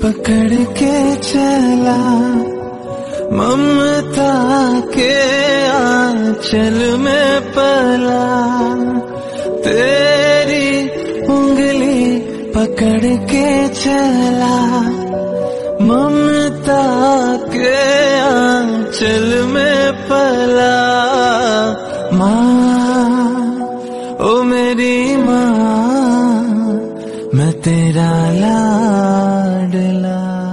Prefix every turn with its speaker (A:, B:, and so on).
A: पकड़ के चला, ममता के आंचल में पला। तेरी उंगली पकड़ के चला, ममता के आंचल में पला। माँ, ओ मेरी माँ, मैं तेरा लाल